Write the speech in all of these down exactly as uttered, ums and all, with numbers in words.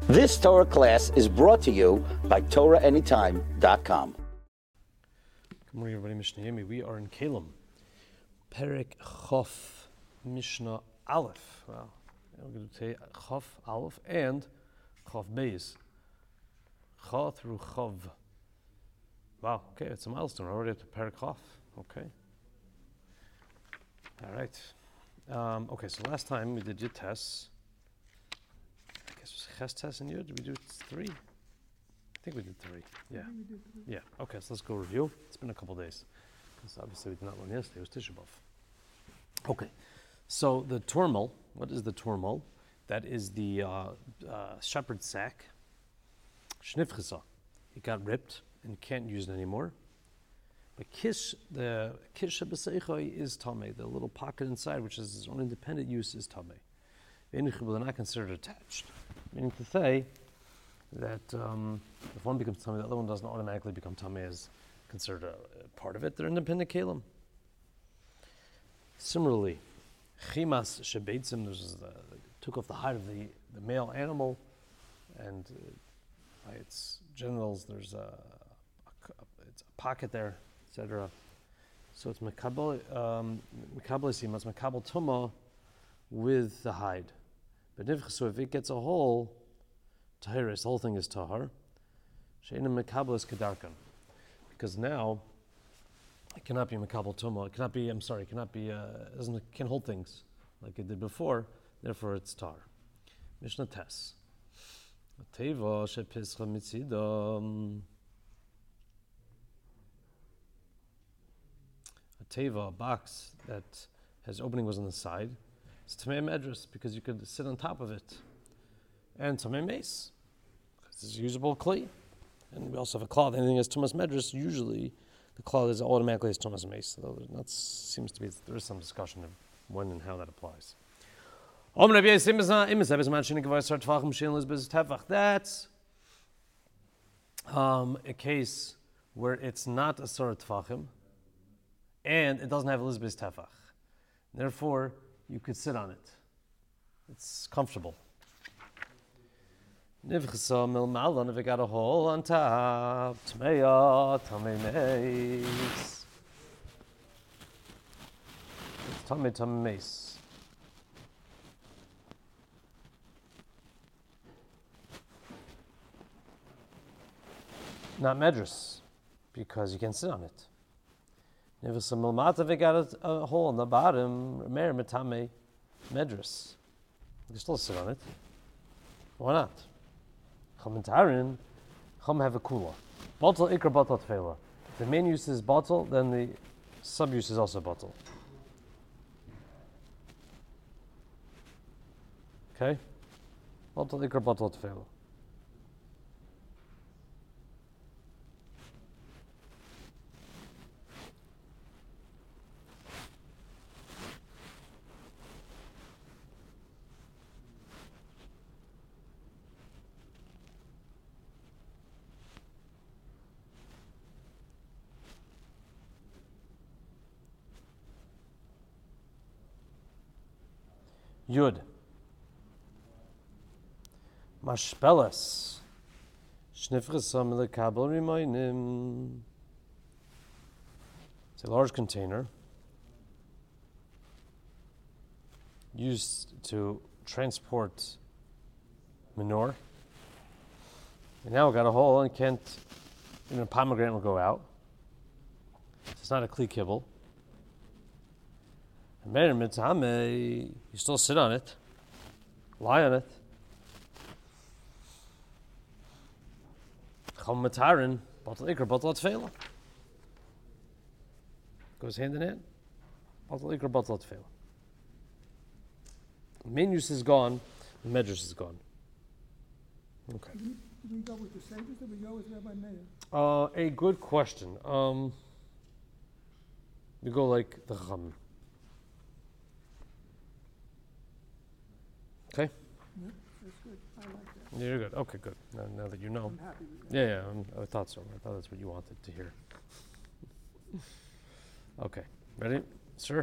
This Torah class is brought to you by Torah Anytime dot com. Good morning, everybody. Mishnah Yemi. We are in Kalim. Perek Chof Mishnah Aleph. Wow. We're going to say Chof Aleph and Chof Beis. Cha through Chov. Wow. Okay, it's a milestone. We're already at the Perek Chof. Okay. All right. Um, okay, so last time we did Yud Tes. I guess it was Ches Tes and Yud. Did we do three? I think we did three. Yeah. Yeah. Okay, so let's go review. It's been a couple days. Because obviously we did not learn yesterday. It was Tisha B'Av. Okay. So the tormal, what is the tormal? That is the uh, uh, shepherd's sack. Shnifchasa. It got ripped and can't use it anymore. But kish, the kish b'seichai is tamei. The little pocket inside, which is its own independent use, is tamei. They're not considered attached. Meaning to say that um, if one becomes tamei, the other one doesn't automatically become tamei as considered a, a part of it. They're independent kalim. Similarly, chimas shebeitzim, there's the, took off the hide of the, the male animal, and uh, by its genitals there's a, a, it's a pocket there, et cetera. So it's mekabel um, mekabel it's mekabel tuma with the hide. But if, so if it gets a hole, tahiris, the whole thing is tahar. She'ena mekabel is kedarkan, because now it cannot be mekabel tuma. It cannot be. I'm sorry. It cannot be. Uh, doesn't it can hold things like it did before. Therefore, it's tar. Mishnah Tes. Teva shepischa mitzidam. A teva, a box that has opening was on the side. It's tamei medras because you could sit on top of it, and tamei mace because it's usable clay. And we also have a cloth. Anything that's tumas medras, usually the cloth is automatically as tumas mace. So that seems to be there is some discussion of when and how that applies. That's um, a case where it's not a sar tefachim, and it doesn't have Elizabeth's tefach. Therefore, you could sit on it. It's comfortable. Nivchasa milmalon, if it got a hole on top, tmeya tamei meis. It's tamei tamei meis. Not medras, because you can sit on it. Nivchasa milmata, if it got a, a hole on the bottom, mer metame medras. You can still sit on it. Why not? Chamentarin, chum have a kula. Bottle ikra bottle tefela. If the main use is bottle, then the sub use is also bottle. Okay? Bottle ikra bottle tefela. Yud. Mashpelas. Shnifchasam lekabel rimaynim. It's a large container used to transport manure. And now it got a hole and can't, you know, pomegranate will go out. It's not a kli kibble. You still sit on it, lie on it. Chom matarin, bottle ikra, bottle tefela. Goes hand in hand. Bottle ikra, bottle tefela. The main use is gone, the medras is gone. Okay. Did we, did we go with the sages? Did we go with Rabbi Meir? Uh, a good question. Um, we go like the Chachamim. Okay. Yeah, that's good. I like that. Yeah, you're good. Okay, good. Now, now that you know. I'm happy with that. Yeah, yeah. I'm, I thought so. I thought that's what you wanted to hear. Okay. Ready, sir?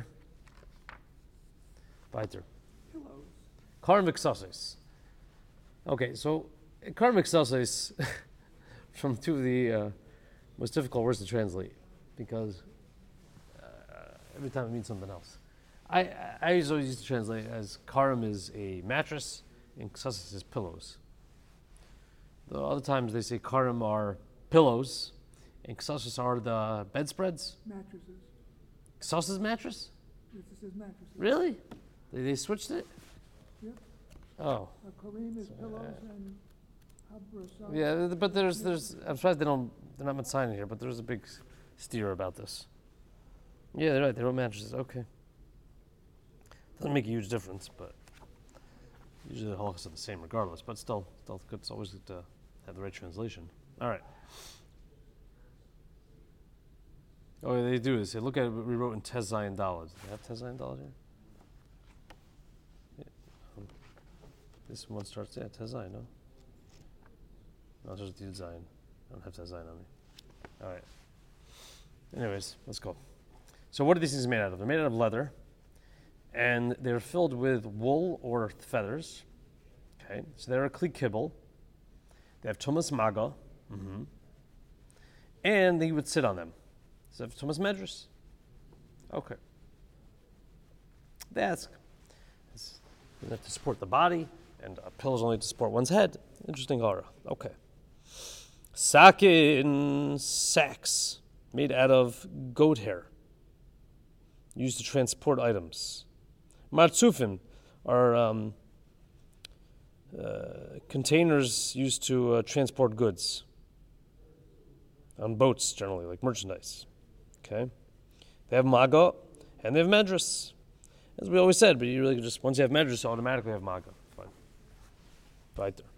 Weiter. Pillows. Karim v'ksasis. Okay, so Karmic Celsius from two of the uh, most difficult words to translate because uh, every time it means something else. I, I I usually used to translate as karam is a mattress and ksasis is pillows. The other times they say karam are pillows and ksasis are the bedspreads. Mattresses. Ksasis mattress? This says mattresses. Really? They, they switched it? Yep. Oh. Uh, Kareem is pillows and Habra. Yeah, th- but there's, there's, I'm surprised they don't, they're not signing here, but there's a big s- steer about this. Yeah, they're right, they wrote mattresses, okay. Doesn't make a huge difference, but usually the halachas are the same regardless, but still, still good, it's always good to have the right translation. All right. Oh, yeah, they do this. They look at what we wrote in Tez Zayin Daled. Do they have Tez Zayin Daled here? Yeah. Um, this one starts, yeah, Tez Zayin, no? No, it's just Yud Zayin. I don't have Tez Zayin on me. All right. Anyways, let's go. So what are these things made out of? They're made out of leather, and they're filled with wool or feathers. Okay, so they're a kli kibble. They have tumas maga, mm-hmm. and they would sit on them. So they have tumas medrus. Okay. That's, that's you have to support the body, and uh, pillows only to support one's head. Interesting aura. Okay. Sakin sacks made out of goat hair, used to transport items. Marzufin are um, uh, containers used to uh, transport goods on boats, generally, like merchandise. Okay, they have maga and they have medrus, as we always said. But you really just once you have medrus, you automatically have maga. Fine, right there.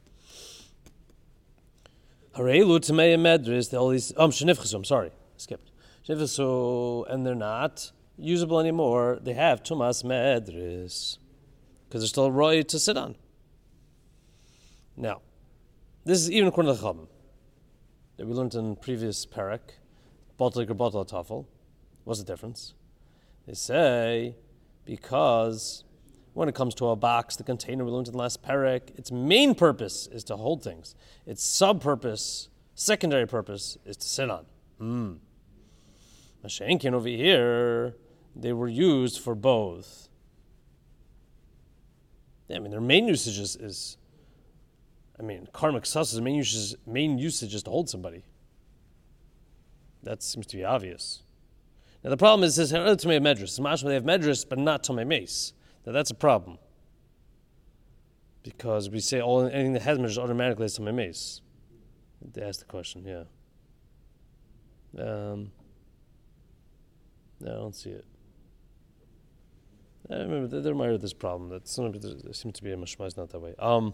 Harelu Tamei Medris, all these um Shenifchasu, I'm sorry, skipped. Shenifchasu, and they're not usable anymore. They have Tumas Medris. Because they're still roy to sit on. Now, this is even according to the Chachamim that we learned in previous parak, Baltik or Batal Tafel. What's the difference? They say because when it comes to a box, the container we learned in the last parak, its main purpose is to hold things. Its sub-purpose, secondary purpose, is to sit on. Hmm. Mashenkin over here, they were used for both. Yeah, I mean, their main usage is, is I mean, karmic sus' main usage, main usage is to hold somebody. That seems to be obvious. Now the problem is, this is Tomei Medrus. Mashma they have Medrus, but not Tomei Mace. Now that's a problem. Because we say all anything that has Medrus automatically has Tomei Mace. They ask the question, yeah. Um, no, I don't see it. I remember there might be this problem that sometimes there seems to be a mashma is not that way. Um,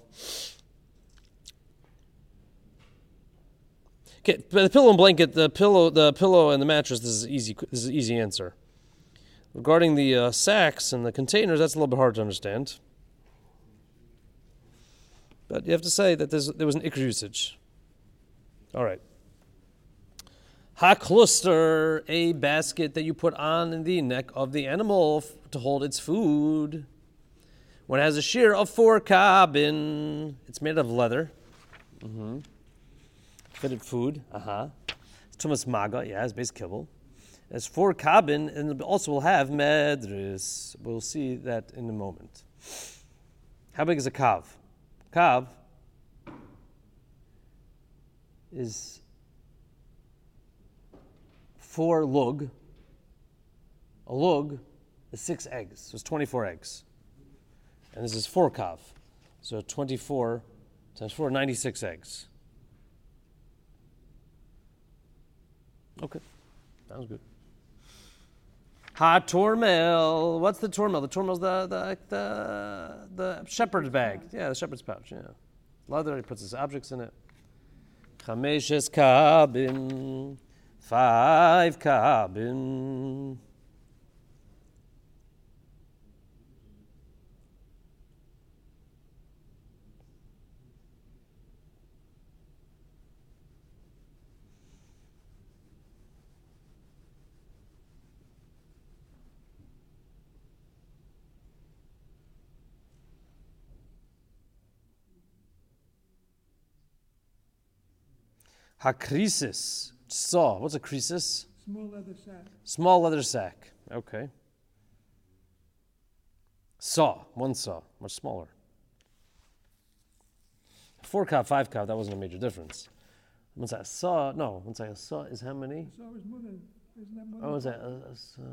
okay, but the pillow and blanket, the pillow, the pillow and the mattress. This is easy. This is an easy answer. Regarding the uh, sacks and the containers, that's a little bit hard to understand. But you have to say that there was an ikr usage. All right. Ha-cluster, a basket that you put on the neck of the animal f- to hold its food. When it has a shear of four kabin, it's made of leather. Mm-hmm. Fitted food, uh-huh. It's tumas maga, yeah, it's base kibble. It's four kabin, and it also will have medris. We'll see that in a moment. How big is a kav? Kav is four lug. A lug is six eggs, so it's twenty-four eggs. And this is four kav. So twenty-four times four, ninety-six eggs. Okay, sounds good. Ha tormel. What's the tormel? The tormel's the the the the shepherd's bag. Yeah, the shepherd's pouch. Yeah, leather. He puts his objects in it. Chameshes kabin. Five kabin. Hakrisis. Saw. What's a krisis? Small leather sack. Small leather sack. Okay. Saw. One saw. Much smaller. Four cob, five cob, that wasn't a major difference. Once I saw, no, once I saw is how many? So is more than, isn't that more Oh, than? is that, uh, uh, saw.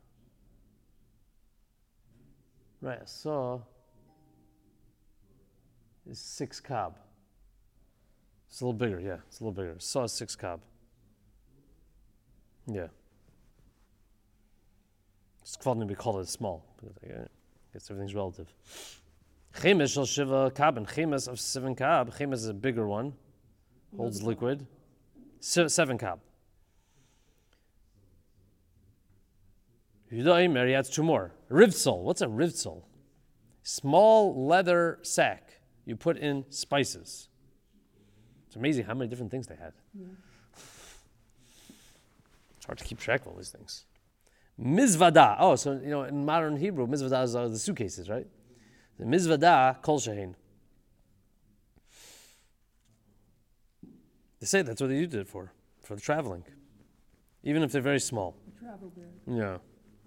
Right, a saw is six cob. It's a little bigger, yeah, it's a little bigger. Saw is six cob. Yeah. It's called to be called it small. But I guess everything's relative. Chemes shel shiva kab, and chemes of seven kab. Chemes is a bigger one, holds liquid. Se- seven kab. Yudaim Mary adds two more. Rivtsol. What's a rivtsol? Small leather sack you put in spices. It's amazing how many different things they had. Yeah. It's hard to keep track of all these things. Mizvada. Oh, so you know in modern Hebrew, mizvada are the suitcases, right? The mizvada kol shehin. They say that's what they used it for, for the traveling, even if they're very small. A travel bag. Yeah.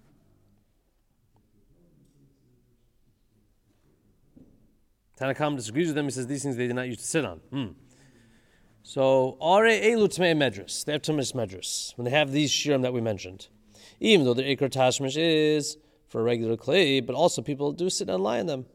Tanakam disagrees with them. He says these things they did not used to sit on. Hmm. So, are elu tmei medras. They have tumas medras when they have these shirim that we mentioned. Even though the ikar tashmish is for a regular clay, but also people do sit and lie in them.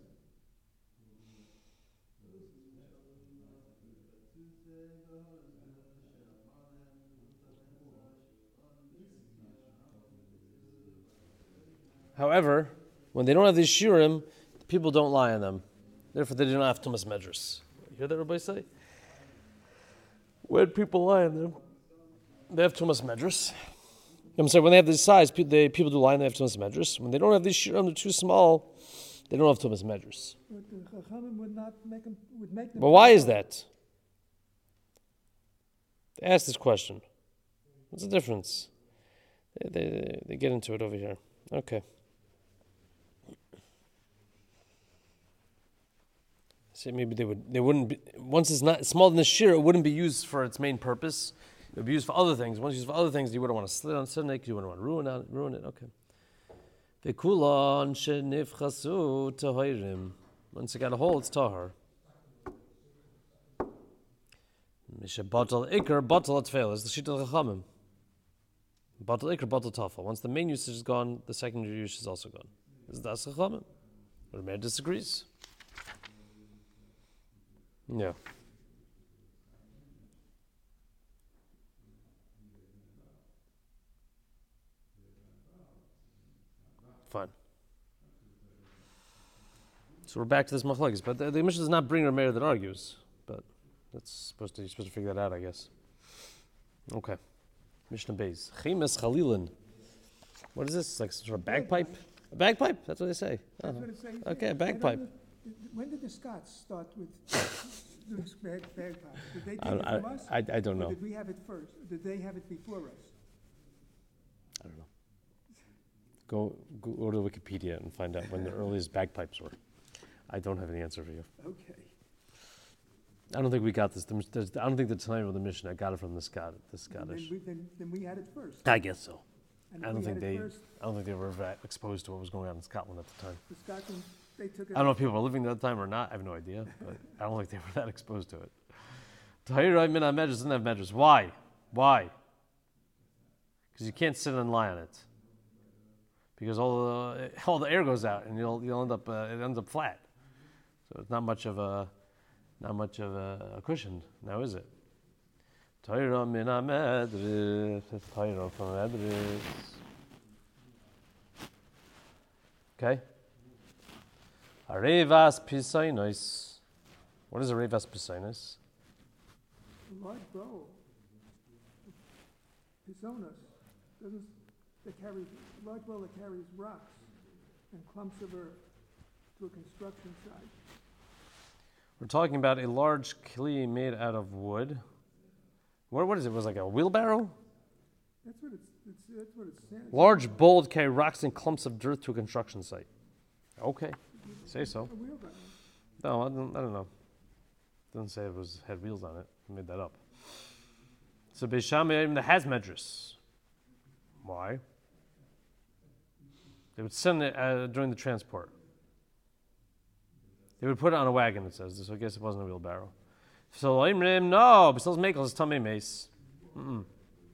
However, when they don't have these shirim, people don't lie on them. Therefore, they do not have tumas medras. You hear that everybody say? When people lie on them, they have tumas medras. I'm sorry, when they have this size, pe- they, people do lie and they have tumas medras. When they don't have these shirim, they're too small, they don't have tumas medras. But the Chachamim would not make them, would make them. But why is that? They ask this question. What's the difference? They, they, they get into it over here. Okay. So maybe they would. They wouldn't be. Once it's not smaller than the shear, it wouldn't be used for its main purpose. It would be used for other things. Once used for other things, you wouldn't want to slit on Sunday. You wouldn't want to ruin it. Ruin it. Okay. V'kulon shenifchasu tahirim. Once it got a hole, it's tahar. Misha batal ikar batal atfel is the shita chachamim. Batal ikar batal tafel. Once the main usage is gone, the secondary usage is also gone. This is das chachamim. Rameir disagrees. Yeah. Fine. So we're back to this machlokes, but the, the Mishnah does not bring Rameir that argues, but that's supposed to you're supposed to figure that out, I guess. Okay. Mishnah Beis. Chemes Chalilin. What is this? It's like some sort of bagpipe? A bagpipe? That's what they say. That's Oh. what it says. Okay, a I don't bagpipe. know, when did the Scots start with doing bag, bagpipes? Did they take I, it I, from us? I, I don't Or know. did we have it first? Or did they have it before us? I don't know. Go, go to Wikipedia and find out when the earliest bagpipes were. I don't have any answer for you. Okay. I don't think we got this. The, there's- I don't think the time of the Mishnah got it from the Scot, the Then Scottish. we, then, then we had it first. I guess so. And I if don't we think had it they. first, I don't think they were ever exposed to what was going on in Scotland at the time. the Scotsmen, they took it. I don't know if people were living there at the time or not. I have no idea, but I don't think they were that exposed to it. Tahira min medrash doesn't have medrash. Why? Why? Because you can't sit and lie on it. Because all the all the air goes out and you'll you'll end up uh, it ends up flat. So it's not much of a not much of a, a cushion now, is it? Tahira min medrash. Tahira from medrash. Okay. Arevas pisainos. What is arevas pisainos? A large bowl. Pisonas. Doesn't, they carry, a large bowl that carries rocks and clumps of earth to a construction site. We're talking about a large kli made out of wood. What, what is it? Was it like a wheelbarrow? That's what it's, it's that's what it says. Large bowl to carry rocks and clumps of dirt to a construction site. Okay, say so. A wheelbarrow. No, I don't, I don't know. Doesn't say it was had wheels on it. I made that up. So Beis Shammai that has medrash. Why? They would send it uh, during the transport. They would put it on a wagon, it says. So I guess it wasn't a wheelbarrow. So Imrim, no, besides Mekel, it's Tamei Mace. Mm-mm.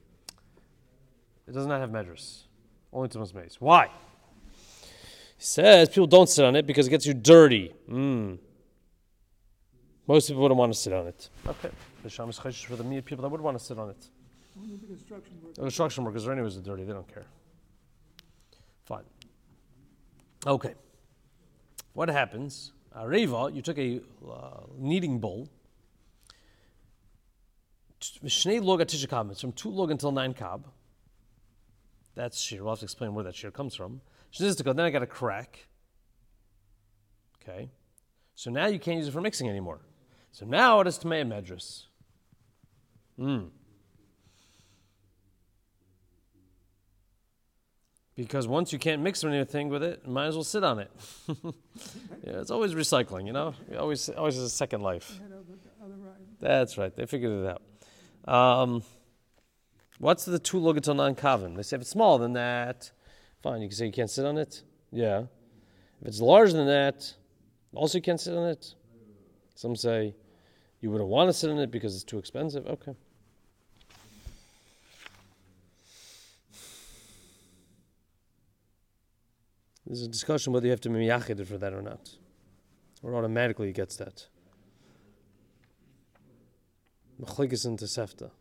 It does not have medrash. Only Tumas Mace. Why? He says people don't sit on it because it gets you dirty. Mm. Most people wouldn't want to sit on it. Okay. The Sham is Cheshish for the people that would want to sit on it. Only the construction workers. The construction workers are anyways dirty. They don't care. Fine. Okay. What happens? Areva, you took a uh, kneading bowl. Shnei log at Tishakab. It's from two log until nine kab. That's shear. We'll have to explain where that shear comes from. Then I got a crack. Okay. So now you can't use it for mixing anymore. So now it is Tamei Medrash. Hmm. Because once you can't mix anything with it, you might as well sit on it. Yeah, it's always recycling, you know? It always always has a second life. That's right. They figured it out. Um, what's the two log until non kavin? They say if it's smaller than that, fine, you can say you can't sit on it. Yeah. If it's larger than that, also you can't sit on it. Some say you wouldn't want to sit on it because it's too expensive. Okay. There's a discussion whether you have to be miyachid for that or not. Or automatically it gets that. Mechlikas and Tosefta.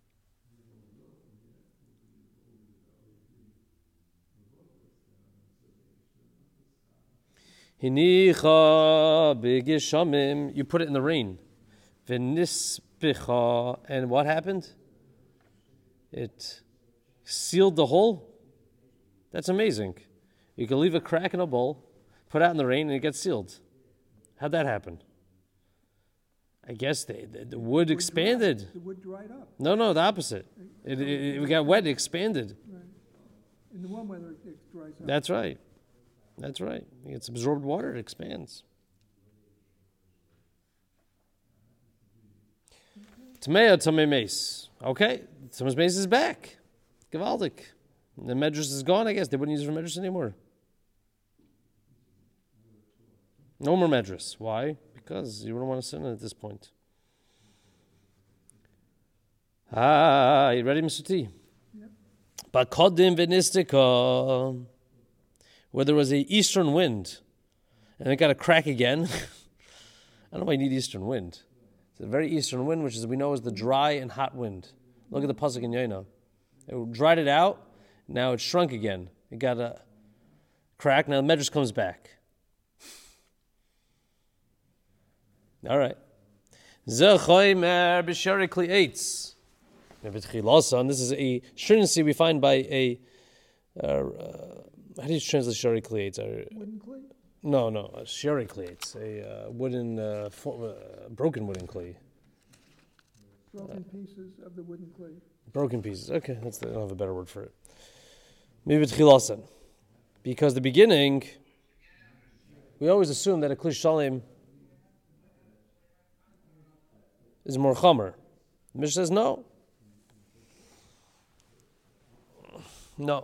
Hinicha b'gishamim. You put it in the rain. V'nispicha. And what happened? It sealed the hole. That's amazing. You can leave a crack in a bowl, put it out in the rain, and it gets sealed. How'd that happen? I guess they, the, the wood The expanded. Dried, the wood dried up. No, no, the opposite. It, it, it got wet, it expanded. Right. In the warm weather, it dries up. That's right. That's right. It's absorbed water, it expands. Tamei Tamei Mace. Okay, Tamei Mace is back. Gewaldig. The medrash is gone, I guess. They wouldn't use it for medrash anymore. No more medrash. Why? Because you wouldn't want to sit in it at this point. Ah, you ready, Mister T? Yep. Bakodim v'nistika. Where there was a eastern wind, and it got a crack again. I don't know why you need eastern wind. It's a very eastern wind, which is we know is the dry and hot wind. Look at the pasuk in Yoina. It dried it out. Now it shrunk again. It got a crack. Now the medrash comes back. All right. Zechoymer b'shari kli eitz. This is a stringency we find by a. Uh, uh, how do you translate shari kli eitz? Wooden clay? No, no, a shari kli eitz, a uh, wooden, uh, for, uh, broken wooden clay. Broken uh, pieces of the wooden clay. Broken pieces. Okay, that's the, I don't have a better word for it. Maybe it's chilasan. Because the beginning, we always assume that a kli shalim is more chamer. The Mishnah says no. No.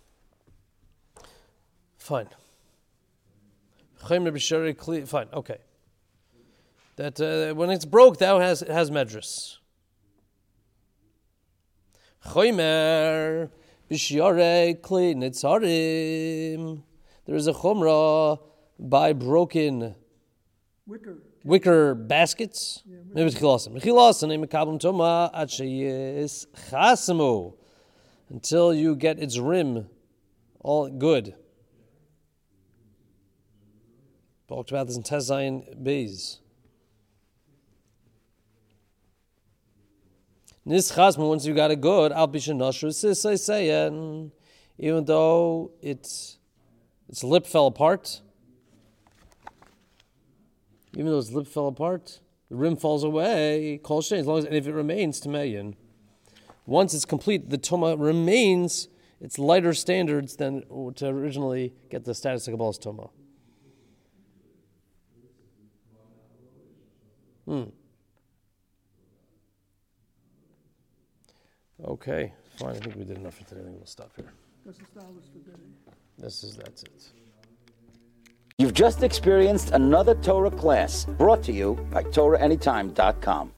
Fine. Fine, okay. That uh, when it's broke, that has it has medrash. Choymer b'shiarei kli nitzarim. There is a chumrah by broken wicker wicker baskets. Maybe it's chilasim. Chilasim name mekablim toma ad sheyis chasmu, until you get its rim all good. Talked about this in Tezayin Beis. Nischasmu, once you got it good, al bishanashru sisayayin, even though its its lip fell apart, even though its lip fell apart, the rim falls away. Kol shein, as long as and if it remains tameyin, once it's complete, the toma remains. It's lighter standards than to originally get the status of Kabbalah's toma. Hmm. Okay, fine. I think we did enough for today. I think we'll stop here. That's the style is today. This is, that's it. You've just experienced another Torah class brought to you by Torah Anytime dot com.